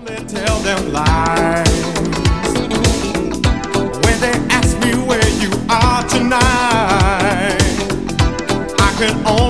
Tell them lies when they ask me where you are tonight. I can only